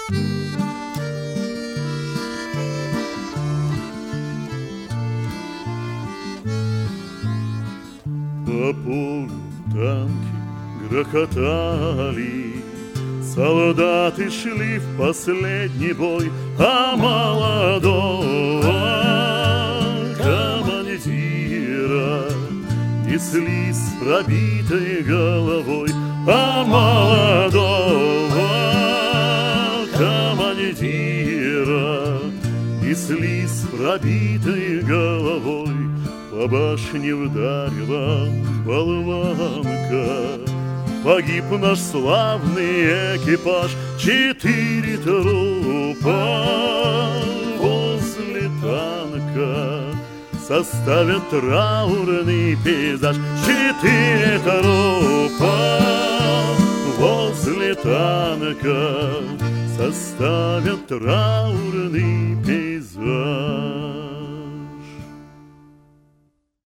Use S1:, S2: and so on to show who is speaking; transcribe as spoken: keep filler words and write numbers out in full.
S1: По полю танки грохотали, солдаты шли в последний бой, а молодого командира несли с пробитой головой, а молодого командира несли с пробитой головой. По башне вдарила болванка, погиб наш славный экипаж. Четыре трупа возле танка составят траурный пейзаж. Четыре трупа возле танка составят траурный